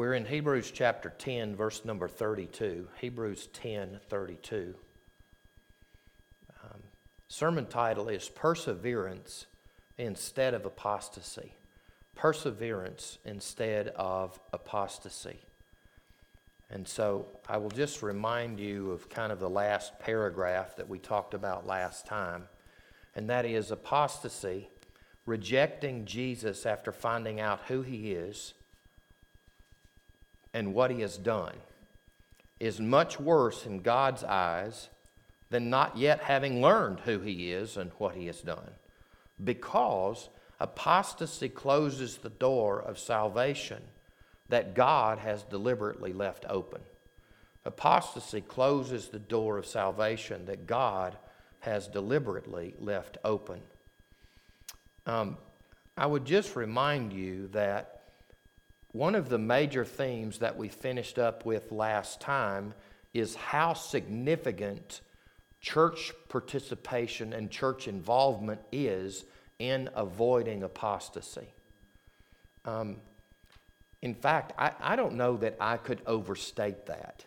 We're in Hebrews chapter 10, verse number 32. Hebrews 10:32. Sermon title is Perseverance Instead of Apostasy. Perseverance instead of apostasy. And so I will just remind you of kind of the last paragraph that we talked about last time, and that is apostasy, rejecting Jesus after finding out who he is and what he has done, is much worse in God's eyes than not yet having learned who he is and what he has done, because apostasy closes the door of salvation that God has deliberately left open. Apostasy closes the door of salvation that God has deliberately left open. I would just remind you that one of the major themes that we finished up with last time is how significant church participation and church involvement is in avoiding apostasy. In fact, I don't know that I could overstate that.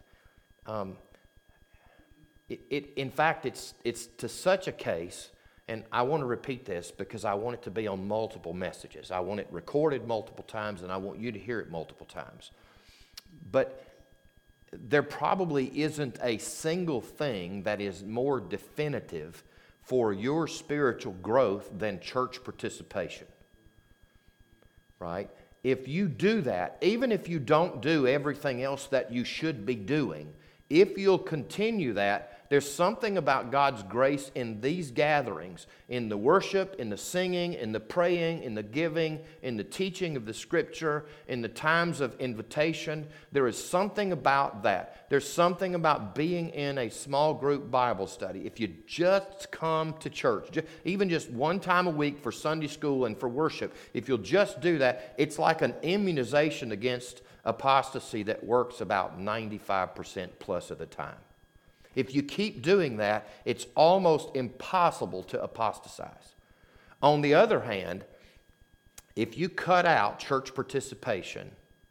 In fact, it's to such a case, and I want to repeat this because I want it to be on multiple messages. I want it recorded multiple times, and I want you to hear it multiple times. But there probably isn't a single thing that is more definitive for your spiritual growth than church participation, right? If you do that, even if you don't do everything else that you should be doing, if you'll continue that, there's something about God's grace in these gatherings, in the worship, in the singing, in the praying, in the giving, in the teaching of the Scripture, in the times of invitation. There is something about that. There's something about being in a small group Bible study. If you just come to church, even just one time a week for Sunday school and for worship, if you'll just do that, it's like an immunization against apostasy that works about 95% plus of the time. If you keep doing that, it's almost impossible to apostatize. On the other hand, if you cut out church participation,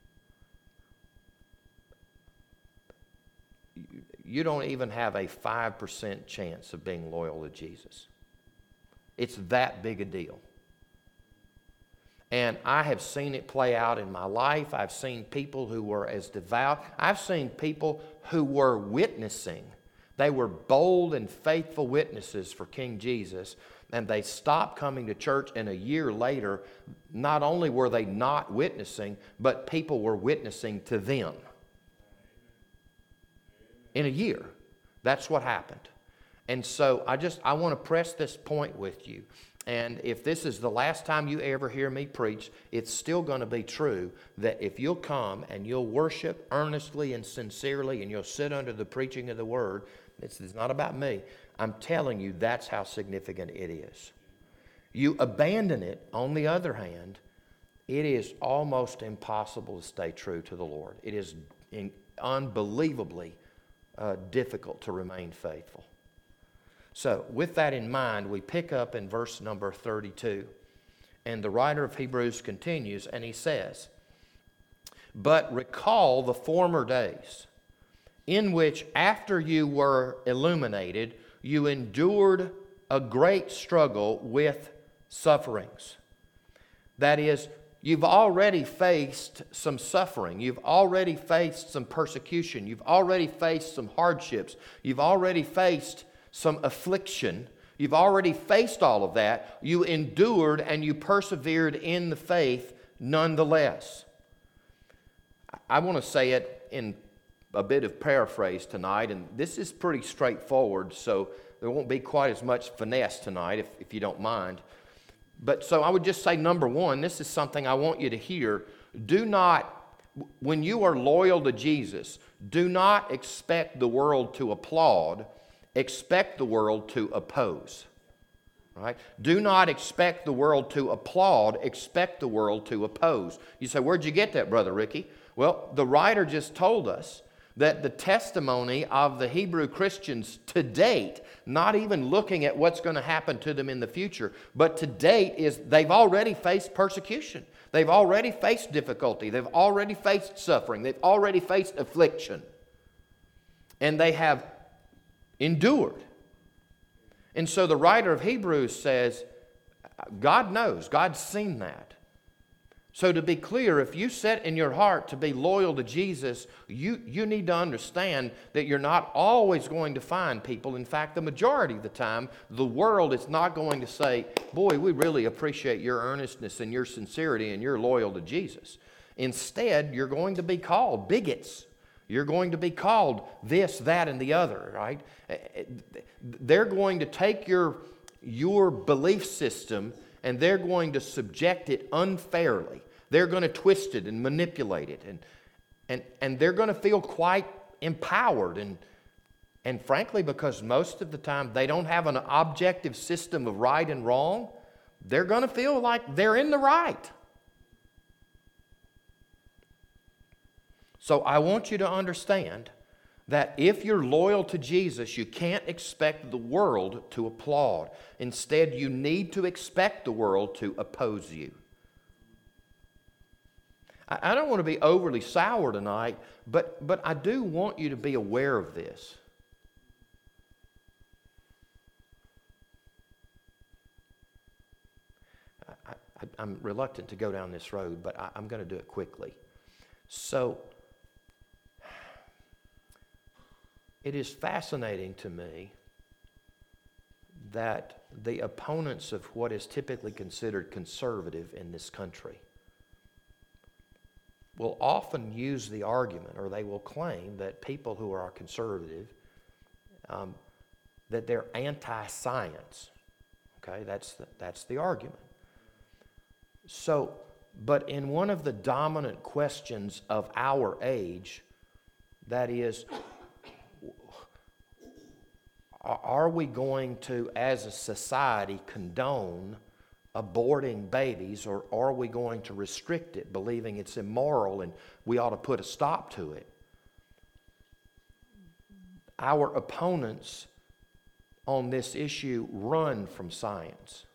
you don't even have a 5% chance of being loyal to Jesus. It's that big a deal. And I have seen it play out in my life. I've seen people who were as devout. I've seen people who were witnessing. They were bold and faithful witnesses for King Jesus, and they stopped coming to church, and a year later, not only were they not witnessing, but people were witnessing to them. In a year. That's what happened. And so I want to press this point with you. And if this is the last time you ever hear me preach, it's still going to be true that if you'll come and you'll worship earnestly and sincerely and you'll sit under the preaching of the Word, it's not about me. I'm telling you, that's how significant it is. You abandon it, on the other hand, it is almost impossible to stay true to the Lord. It is unbelievably difficult to remain faithful. So, with that in mind, we pick up in verse number 32. And the writer of Hebrews continues, and he says, "But recall the former days, in which after you were illuminated, you endured a great struggle with sufferings." That is, you've already faced some suffering. You've already faced some persecution. You've already faced some hardships. You've already faced some affliction. You've already faced all of that. You endured and you persevered in the faith nonetheless. I want to say it in a bit of paraphrase tonight, and this is pretty straightforward, so there won't be quite as much finesse tonight, if you don't mind. But so I would just say, number one, this is something I want you to hear. Do not, when you are loyal to Jesus, do not expect the world to applaud. Expect the world to oppose. Right? Do not expect the world to applaud. Expect the world to oppose. You say, where'd you get that, Brother Ricky? Well, the writer just told us that the testimony of the Hebrew Christians to date, not even looking at what's going to happen to them in the future, but to date is they've already faced persecution. They've already faced difficulty. They've already faced suffering. They've already faced affliction. And they have endured. And so the writer of Hebrews says, God knows. God's seen that. So to be clear, if you set in your heart to be loyal to Jesus, you need to understand that you're not always going to find people. In fact, the majority of the time, the world is not going to say, boy, we really appreciate your earnestness and your sincerity and you're loyal to Jesus. Instead, you're going to be called bigots. You're going to be called this, that, and the other, right? They're going to take your belief system and they're going to subject it unfairly. They're going to twist it and manipulate it. And they're going to feel quite empowered. And frankly, because most of the time they don't have an objective system of right and wrong, they're going to feel like they're in the right. So I want you to understand that if you're loyal to Jesus, you can't expect the world to applaud. Instead, you need to expect the world to oppose you. I don't want to be overly sour tonight, but I do want you to be aware of this. I'm reluctant to go down this road, but I'm going to do it quickly. So, it is fascinating to me that the opponents of what is typically considered conservative in this country will often use the argument, or they will claim that people who are conservative, that they're anti-science. Okay, that's the argument. So, but in one of the dominant questions of our age, that is, are we going to, as a society, condone aborting babies, or are we going to restrict it, believing it's immoral and we ought to put a stop to it? Our opponents on this issue run from science.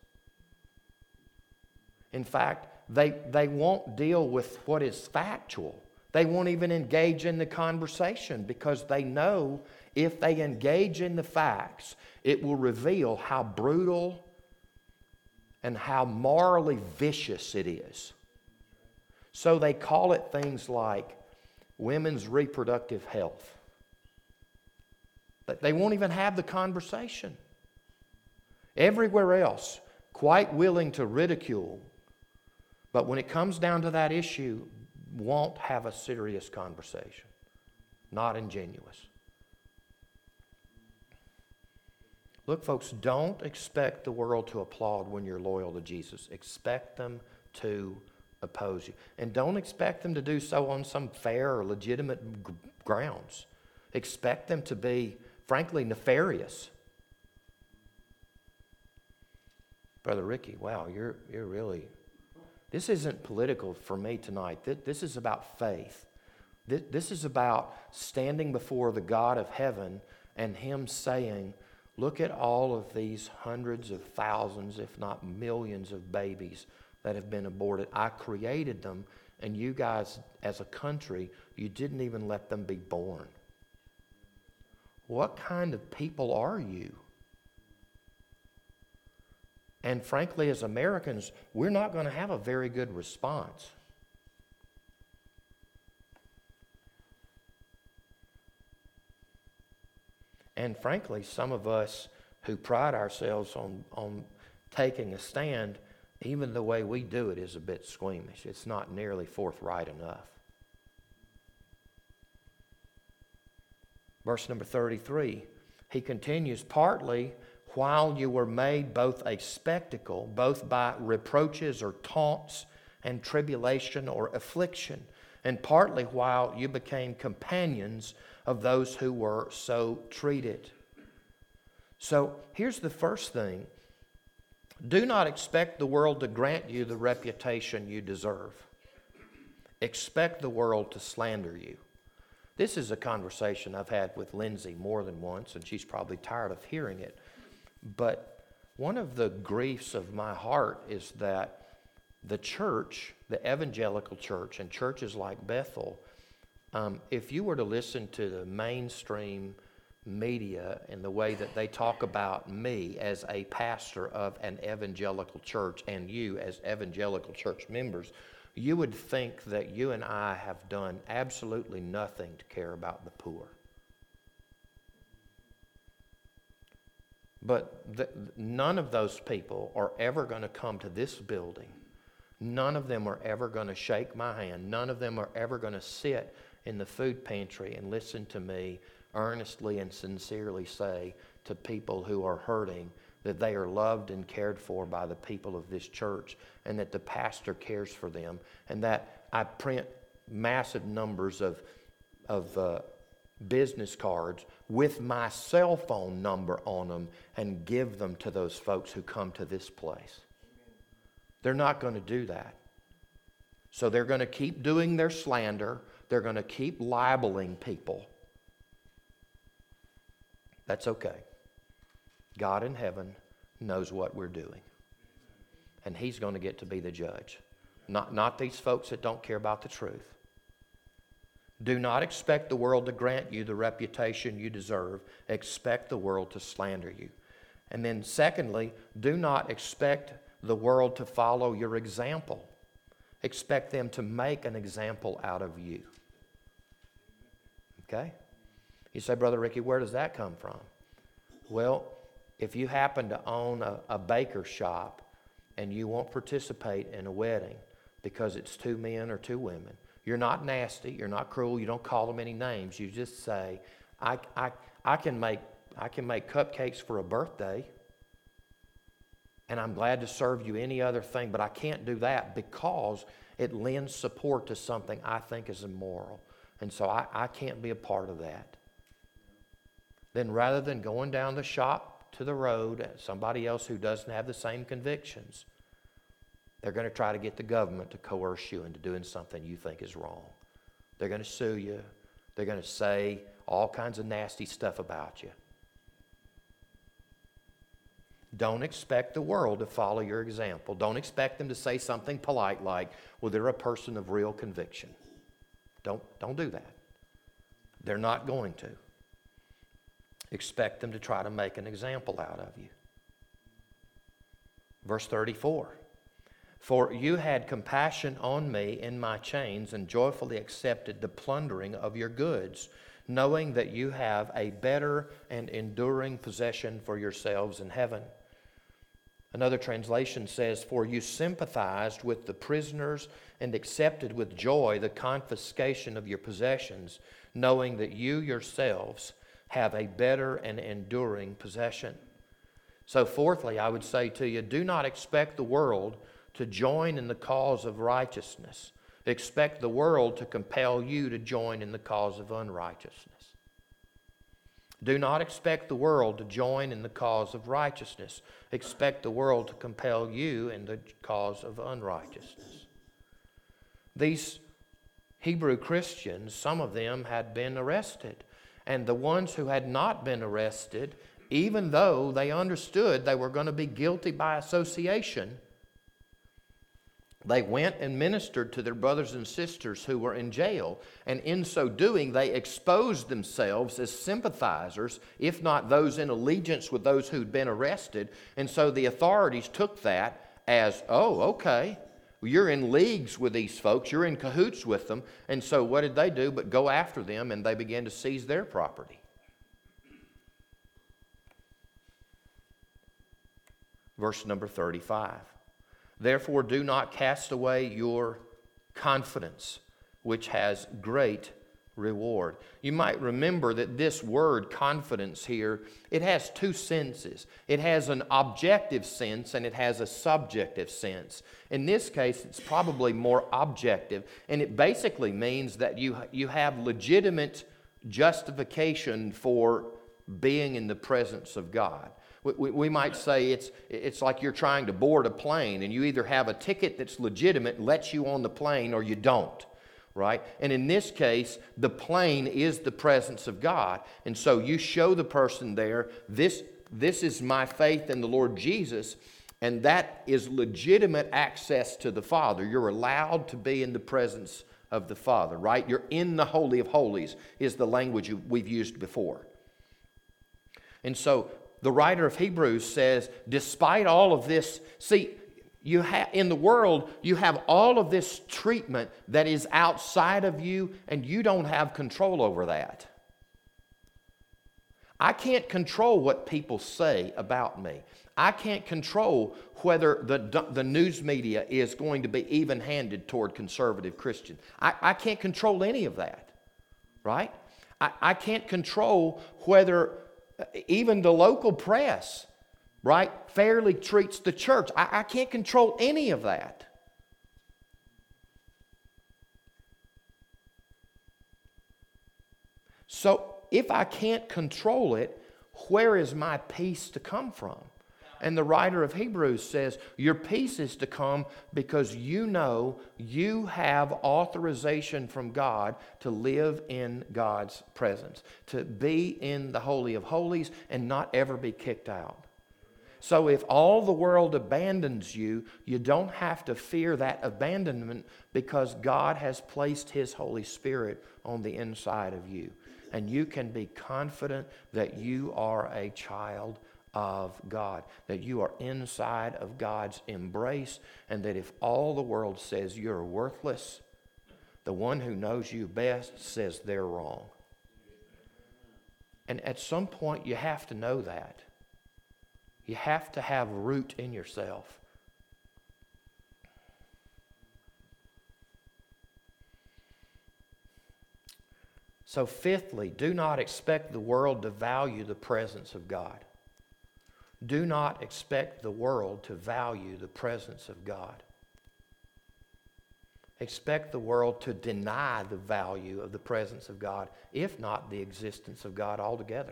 In fact, they won't deal with what is factual. They won't even engage in the conversation because they know if they engage in the facts, it will reveal how brutal and how morally vicious it is. So they call it things like women's reproductive health. But they won't even have the conversation. Everywhere else, quite willing to ridicule, but when it comes down to that issue, won't have a serious conversation. Not ingenuous. Look, folks, don't expect the world to applaud when you're loyal to Jesus. Expect them to oppose you. And don't expect them to do so on some fair or legitimate grounds. Expect them to be, frankly, nefarious. Brother Ricky, wow, you're really... This isn't political for me tonight. This is about faith. This is about standing before the God of heaven and Him saying, look at all of these hundreds of thousands, if not millions of babies that have been aborted. I created them, and you guys, as a country, you didn't even let them be born. What kind of people are you? And frankly, as Americans, we're not going to have a very good response. And frankly, some of us who pride ourselves on taking a stand, even the way we do it is a bit squeamish. It's not nearly forthright enough. Verse number 33, he continues, partly while you were made both a spectacle, both by reproaches or taunts and tribulation or affliction, and partly while you became companions of those who were so treated. So here's the first thing. Do not expect the world to grant you the reputation you deserve. Expect the world to slander you. This is a conversation I've had with Lindsay more than once, and she's probably tired of hearing it. But one of the griefs of my heart is that the church, the evangelical church, and churches like Bethel, if you were to listen to the mainstream media and the way that they talk about me as a pastor of an evangelical church and you as evangelical church members, you would think that you and I have done absolutely nothing to care about the poor. But none of those people are ever going to come to this building. None of them are ever going to shake my hand. None of them are ever going to sit in the food pantry and listen to me earnestly and sincerely say to people who are hurting that they are loved and cared for by the people of this church, and that the pastor cares for them, and that I print massive numbers of business cards with my cell phone number on them and give them to those folks who come to this place. They're not going to do that. So they're going to keep doing their slander. They're going to keep libeling people. That's okay. God in heaven knows what we're doing. And He's going to get to be the judge. Not these folks that don't care about the truth. Do not expect the world to grant you the reputation you deserve. Expect the world to slander you. And then secondly, do not expect the world to follow your example. Expect them to make an example out of you. Okay? You say, Brother Ricky, where does that come from? Well, if you happen to own a baker shop and you won't participate in a wedding because it's 2 men or 2 women, you're not nasty, you're not cruel, you don't call them any names. You just say, I can make cupcakes for a birthday, and I'm glad to serve you any other thing, but I can't do that because it lends support to something I think is immoral. And so I can't be a part of that. Then rather than going down the shop to the road, somebody else who doesn't have the same convictions, they're going to try to get the government to coerce you into doing something you think is wrong. They're going to sue you. They're going to say all kinds of nasty stuff about you. Don't expect the world to follow your example. Don't expect them to say something polite like, well, they're a person of real conviction. Don't do that. They're not going to. Expect them to try to make an example out of you. Verse 34. For you had compassion on me in my chains and joyfully accepted the plundering of your goods, knowing that you have a better and enduring possession for yourselves in heaven. Another translation says, for you sympathized with the prisoners and accepted with joy the confiscation of your possessions, knowing that you yourselves have a better and enduring possession. So fourthly, I would say to you, do not expect the world to join in the cause of righteousness. Expect the world to compel you to join in the cause of unrighteousness. Do not expect the world to join in the cause of righteousness. Expect the world to compel you in the cause of unrighteousness. These Hebrew Christians, some of them had been arrested. And the ones who had not been arrested, even though they understood they were going to be guilty by association, they went and ministered to their brothers and sisters who were in jail. And in so doing, they exposed themselves as sympathizers, if not those in allegiance with those who'd been arrested. And so the authorities took that as, oh, okay, you're in leagues with these folks, you're in cahoots with them. And so what did they do but go after them, and they began to seize their property. Verse number 35. Therefore, do not cast away your confidence, which has great reward. You might remember that this word confidence here, it has 2 senses. It has an objective sense and it has a subjective sense. In this case, it's probably more objective, and it basically means that you have legitimate justification for being in the presence of God. We might say it's like you're trying to board a plane, and you either have a ticket that's legitimate and lets you on the plane, or you don't, right? And in this case, the plane is the presence of God. And so you show the person there, this is my faith in the Lord Jesus, and that is legitimate access to the Father. You're allowed to be in the presence of the Father, right? You're in the Holy of Holies is the language we've used before. And so the writer of Hebrews says, despite all of this, see, in the world, you have all of this treatment that is outside of you, and you don't have control over that. I can't control what people say about me. I can't control whether the news media is going to be even-handed toward conservative Christians. I can't control any of that, right? I can't control whether even the local press, right, fairly treats the church. I can't control any of that. So if I can't control it, where is my peace to come from? And the writer of Hebrews says, your peace is to come because you know you have authorization from God to live in God's presence, to be in the Holy of Holies and not ever be kicked out. So if all the world abandons you, you don't have to fear that abandonment because God has placed His Holy Spirit on the inside of you. And you can be confident that you are a child of God, that you are inside of God's embrace, and that if all the world says you're worthless, the one who knows you best says they're wrong. And at some point you have to know that. You have to have root in yourself. So fifthly, do not expect the world to value the presence of God. Do not expect the world to value the presence of God. Expect the world to deny the value of the presence of God, if not the existence of God altogether.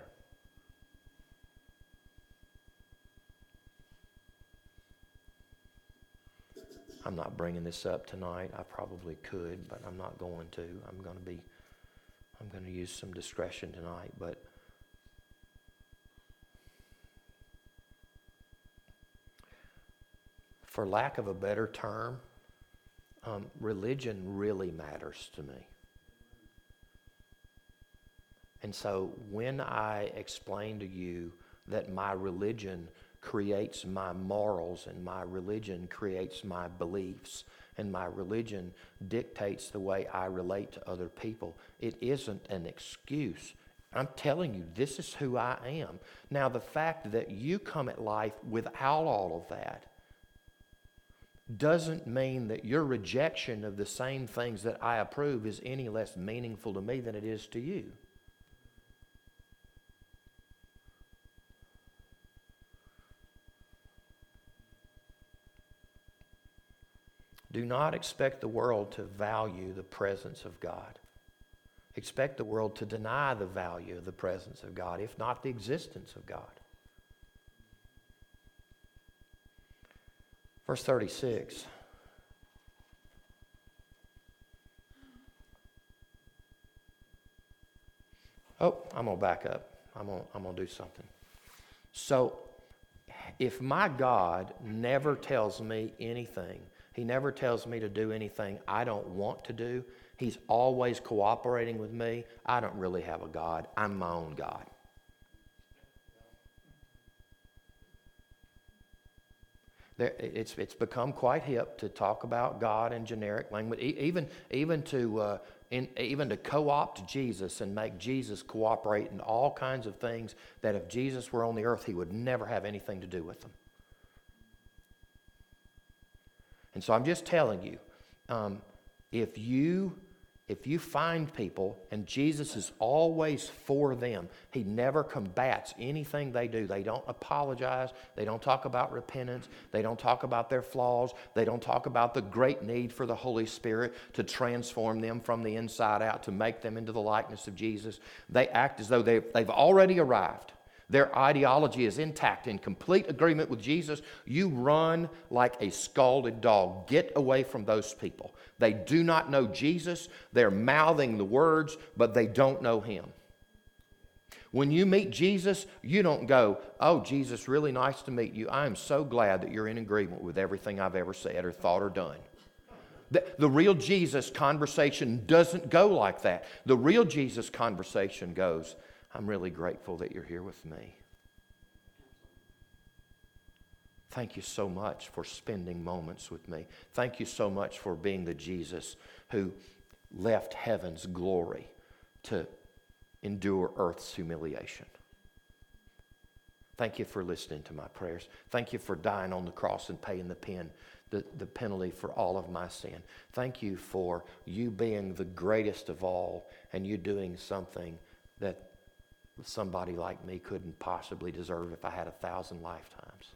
I'm not bringing this up tonight. I probably could, but I'm not going to. I'm going to use some discretion tonight, but for lack of a better term, religion really matters to me. And so when I explain to you that my religion creates my morals and my religion creates my beliefs and my religion dictates the way I relate to other people, it isn't an excuse. I'm telling you, this is who I am. Now, the fact that you come at life without all of that doesn't mean that your rejection of the same things that I approve is any less meaningful to me than it is to you. Do not expect the world to value the presence of God. Expect the world to deny the value of the presence of God, if not the existence of God. Verse 36. Oh, I'm going to back up. I'm going to do something. So, if my God never tells me anything, He never tells me to do anything I don't want to do, He's always cooperating with me, I don't really have a God. I'm my own God. It's become quite hip to talk about God in generic language, even to co-opt Jesus and make Jesus cooperate in all kinds of things that if Jesus were on the earth, He would never have anything to do with them. And so I'm just telling you, if you find people, and Jesus is always for them, He never combats anything they do. They don't apologize. They don't talk about repentance. They don't talk about their flaws. They don't talk about the great need for the Holy Spirit to transform them from the inside out, to make them into the likeness of Jesus. They act as though they've already arrived. Their ideology is intact, in complete agreement with Jesus. You run like a scalded dog. Get away from those people. They do not know Jesus. They're mouthing the words, but they don't know Him. When you meet Jesus, you don't go, "Oh, Jesus, really nice to meet you. I am so glad that you're in agreement with everything I've ever said or thought or done." The real Jesus conversation doesn't go like that. The real Jesus conversation goes, "I'm really grateful that you're here with me. Thank you so much for spending moments with me. Thank you so much for being the Jesus who left heaven's glory to endure earth's humiliation. Thank you for listening to my prayers. Thank you for dying on the cross and paying the penalty for all of my sin. Thank you for you being the greatest of all and you doing something that somebody like me couldn't possibly deserve if I had 1,000 lifetimes."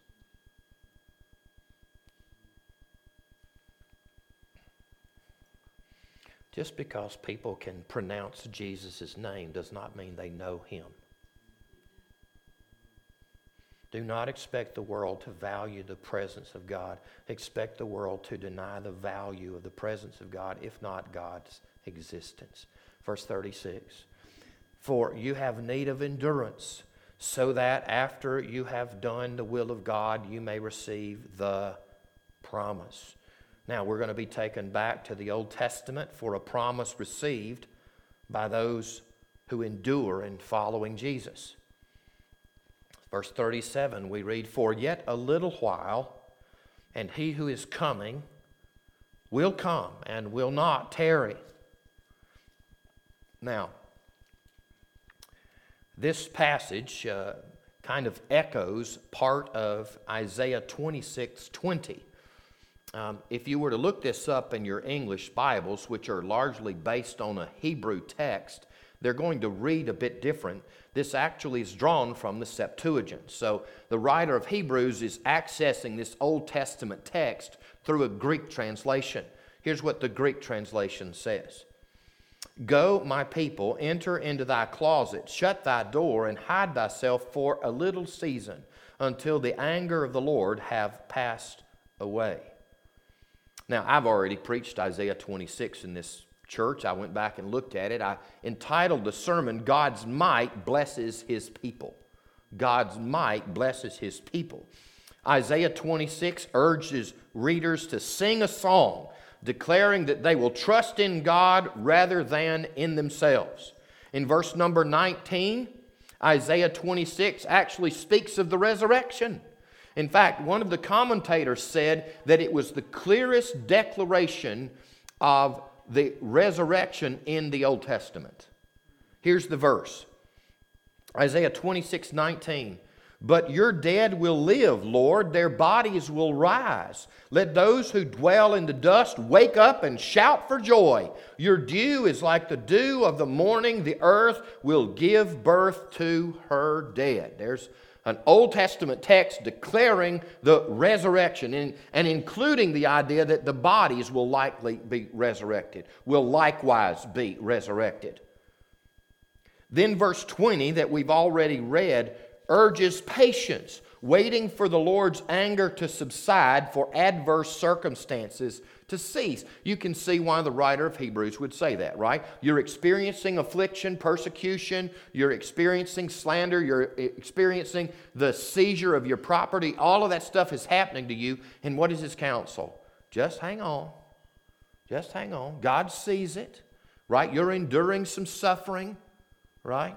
Just because people can pronounce Jesus' name does not mean they know Him. Do not expect the world to value the presence of God. Expect the world to deny the value of the presence of God, if not God's existence. Verse 36, "For you have need of endurance, so that after you have done the will of God, you may receive the promise." Now, we're going to be taken back to the Old Testament for a promise received by those who endure in following Jesus. Verse 37, we read, "For yet a little while, and He who is coming will come and will not tarry." Now, this passage kind of echoes part of Isaiah 26:20. If you were to look this up in your English Bibles, which are largely based on a Hebrew text, they're going to read a bit different. This actually is drawn from the Septuagint. So the writer of Hebrews is accessing this Old Testament text through a Greek translation. Here's what the Greek translation says. "Go, my people, enter into thy closet, shut thy door, and hide thyself for a little season, until the anger of the Lord have passed away." Now, I've already preached Isaiah 26 in this church. I went back and looked at it. I entitled the sermon, "God's Might Blesses His People." God's might blesses His people. Isaiah 26 urges readers to sing a song declaring that they will trust in God rather than in themselves. In verse number 19, Isaiah 26 actually speaks of the resurrection. In fact, one of the commentators said that it was the clearest declaration of the resurrection in the Old Testament. Here's the verse. Isaiah 26:19. "But your dead will live, Lord, their bodies will rise. Let those who dwell in the dust wake up and shout for joy. Your dew is like the dew of the morning. The earth will give birth to her dead." There's an Old Testament text declaring the resurrection and including the idea that the bodies will likely be resurrected, will likewise be resurrected. Then verse 20 that we've already read urges patience, waiting for the Lord's anger to subside, for adverse circumstances to cease. You can see why the writer of Hebrews would say that, right? You're experiencing affliction, persecution, you're experiencing slander, you're experiencing the seizure of your property. All of that stuff is happening to you. And what is His counsel? Just hang on. Just hang on. God sees it, right? You're enduring some suffering, right?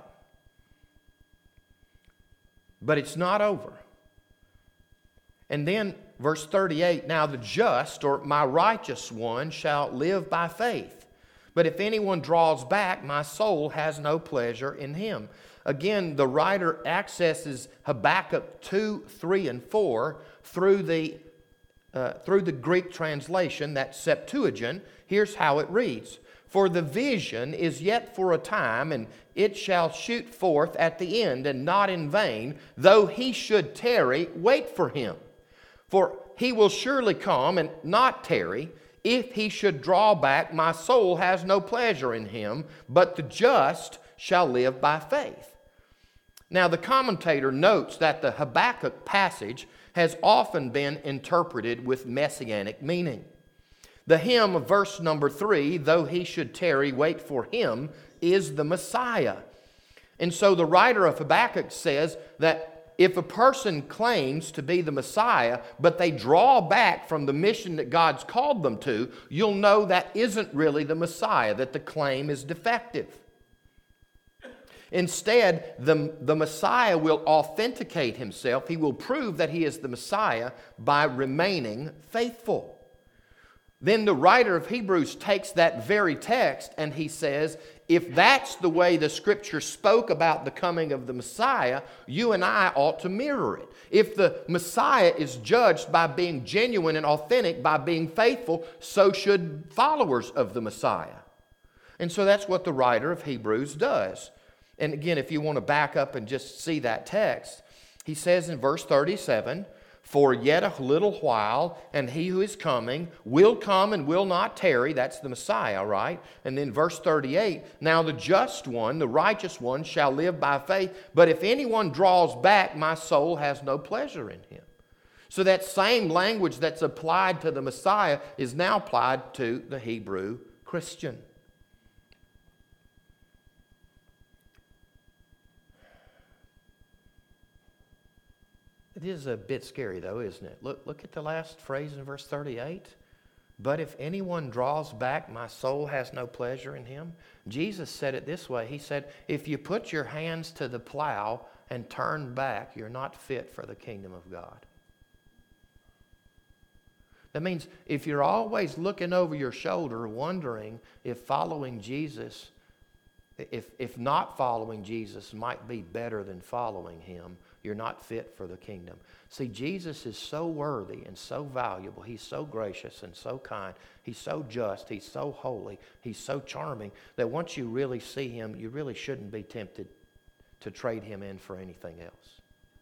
But it's not over. And then verse 38, "Now the just, or my righteous one, shall live by faith. But if anyone draws back, my soul has no pleasure in him." Again, the writer accesses Habakkuk 2, 3, and 4 through the Greek translation, that Septuagint. Here's how it reads. "For the vision is yet for a time, and it shall shoot forth at the end, and not in vain. Though he should tarry, wait for him. For he will surely come and not tarry. If he should draw back, my soul has no pleasure in him, but the just shall live by faith." Now, the commentator notes that the Habakkuk passage has often been interpreted with messianic meaning. The hymn of verse number 3, though he should tarry, wait for him, is the Messiah. And so the writer of Habakkuk says that if a person claims to be the Messiah, but they draw back from the mission that God's called them to, you'll know that isn't really the Messiah, that the claim is defective. Instead, the Messiah will authenticate himself. He will prove that he is the Messiah by remaining faithful. Then the writer of Hebrews takes that very text and he says, if that's the way the Scripture spoke about the coming of the Messiah, you and I ought to mirror it. If the Messiah is judged by being genuine and authentic, by being faithful, so should followers of the Messiah. And so that's what the writer of Hebrews does. And again, if you want to back up and just see that text, he says in verse 37, for yet a little while, and he who is coming will come and will not tarry. That's the Messiah, right? And then verse 38, now the just one, the righteous one, shall live by faith. But if anyone draws back, my soul has no pleasure in him. So that same language that's applied to the Messiah is now applied to the Hebrew Christian. It is a bit scary though, isn't it? Look at the last phrase in verse 38. But if anyone draws back, my soul has no pleasure in him. Jesus said it this way. He said, if you put your hands to the plow and turn back, you're not fit for the kingdom of God. That means if you're always looking over your shoulder, wondering if following Jesus, if not following Jesus might be better than following him, you're not fit for the kingdom. See, Jesus is so worthy and so valuable. He's so gracious and so kind. He's so just. He's so holy. He's so charming that once you really see him, you really shouldn't be tempted to trade him in for anything else.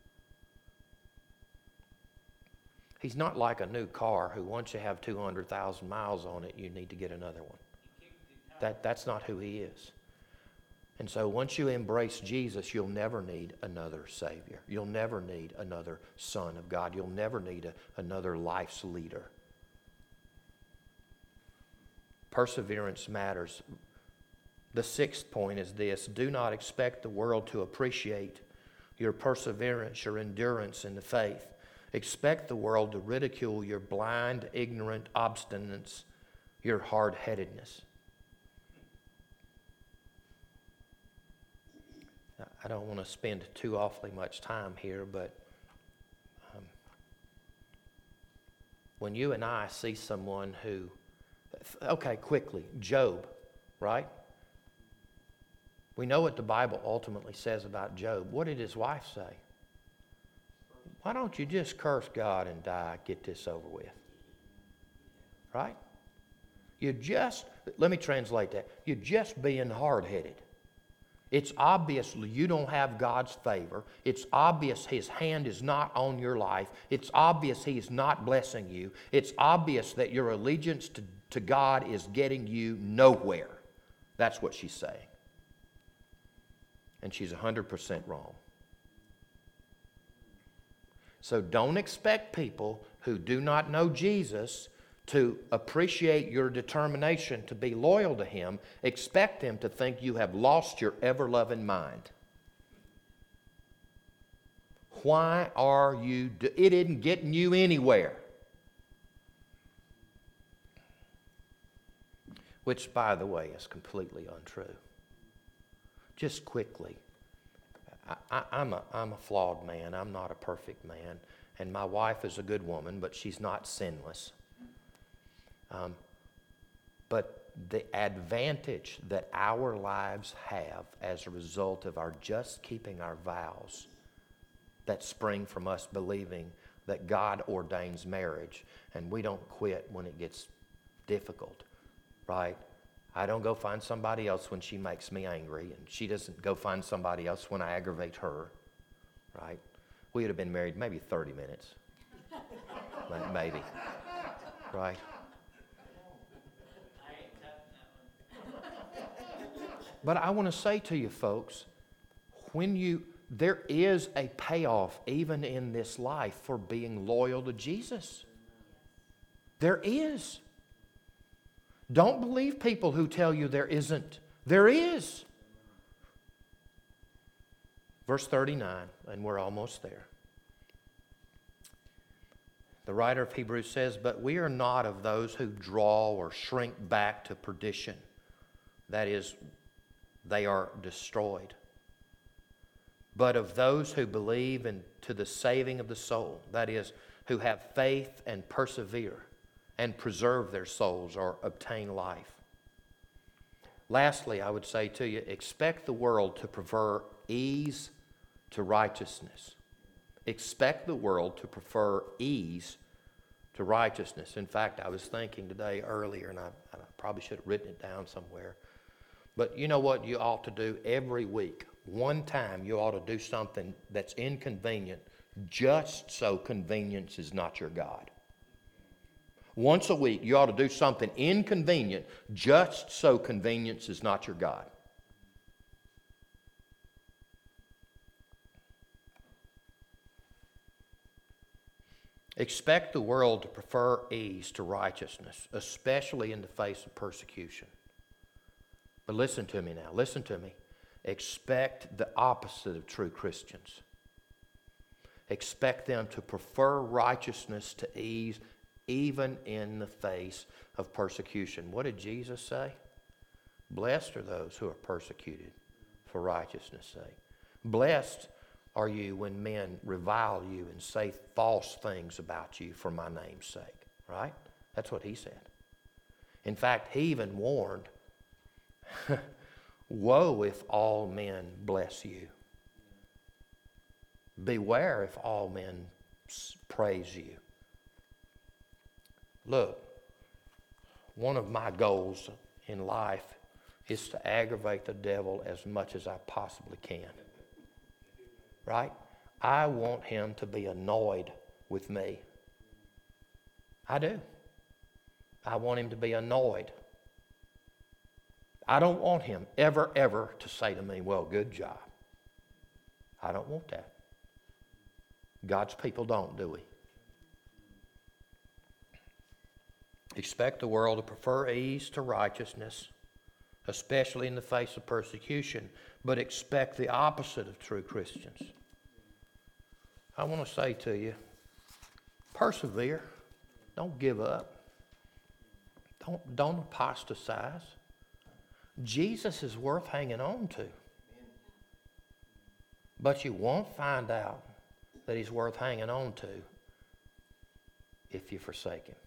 He's not like a new car who once you have 200,000 miles on it, you need to get another one. That's not who he is. And so once you embrace Jesus, you'll never need another Savior. You'll never need another Son of God. You'll never need another life's leader. Perseverance matters. The sixth point is this: do not expect the world to appreciate your perseverance, your endurance in the faith. Expect the world to ridicule your blind, ignorant obstinance, your hard-headedness. I don't want to spend too awfully much time here, but when you and I see someone who, okay, quickly, Job, right? We know what the Bible ultimately says about Job. What did his wife say? Why don't you just curse God and die, get this over with? Right? Let me translate that. You're just being hard-headed. It's obvious you don't have God's favor. It's obvious his hand is not on your life. It's obvious he is not blessing you. It's obvious that your allegiance to God is getting you nowhere. That's what she's saying. And she's 100% wrong. So don't expect people who do not know Jesus to appreciate your determination to be loyal to him. Expect them to think you have lost your ever-loving mind. Why are you... It isn't getting you anywhere. Which, by the way, is completely untrue. Just quickly, I'm a flawed man. I'm not a perfect man. And my wife is a good woman, but she's not sinless. But the advantage that our lives have as a result of our just keeping our vows that spring from us believing that God ordains marriage and we don't quit when it gets difficult, right? I don't go find somebody else when she makes me angry, and she doesn't go find somebody else when I aggravate her, right? We would have been married maybe 30 minutes, maybe, right? But I want to say to you folks, there is a payoff even in this life for being loyal to Jesus. There is. Don't believe people who tell you there isn't. There is. Verse 39, and we're almost there. The writer of Hebrews says, "But we are not of those who draw or shrink back to perdition." That is, they are destroyed. "But of those who believe into the saving of the soul." That is, who have faith and persevere and preserve their souls or obtain life. Lastly, I would say to you, expect the world to prefer ease to righteousness. Expect the world to prefer ease to righteousness. In fact, I was thinking today earlier, and I probably should have written it down somewhere, but you know what you ought to do every week? One time you ought to do something that's inconvenient, just so convenience is not your God. Once a week you ought to do something inconvenient, just so convenience is not your God. Expect the world to prefer ease to righteousness, especially in the face of persecution. But listen to me now. Listen to me. Expect the opposite of true Christians. Expect them to prefer righteousness to ease, even in the face of persecution. What did Jesus say? Blessed are those who are persecuted for righteousness' sake. Blessed are you when men revile you and say false things about you for my name's sake. Right? That's what he said. In fact, he even warned, woe if all men bless you. Beware if all men praise you. Look, one of my goals in life is to aggravate the devil as much as I possibly can. Right? I want him to be annoyed with me. I do. I want him to be annoyed. I don't want him ever to say to me, well, good job. I don't want that. God's people don't, do we? Expect the world to prefer ease to righteousness, especially in the face of persecution, but expect the opposite of true Christians. I want to say to you, persevere. Don't give up. Don't apostatize. Jesus is worth hanging on to. But you won't find out that he's worth hanging on to if you forsake him.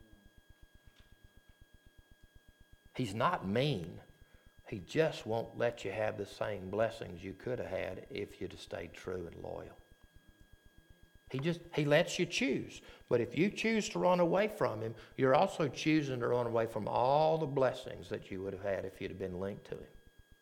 He's not mean. He just won't let you have the same blessings you could have had if you'd have stayed true and loyal. He lets you choose. But if you choose to run away from him, you're also choosing to run away from all the blessings that you would have had if you'd have been linked to him.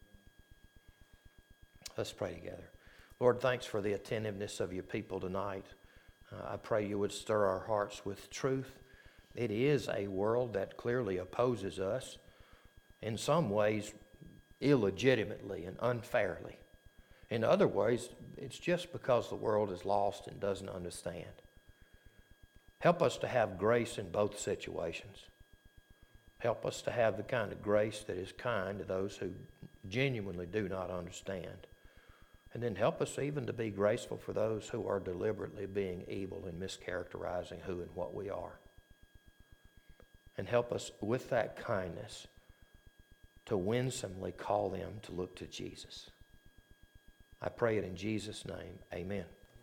Let's pray together. Lord, thanks for the attentiveness of your people tonight. I pray you would stir our hearts with truth. It is a world that clearly opposes us, in some ways illegitimately and unfairly. In other ways, it's just because the world is lost and doesn't understand. Help us to have grace in both situations. Help us to have the kind of grace that is kind to those who genuinely do not understand. And then help us even to be graceful for those who are deliberately being evil and mischaracterizing who and what we are. And help us with that kindness to winsomely call them to look to Jesus. I pray it in Jesus' name. Amen.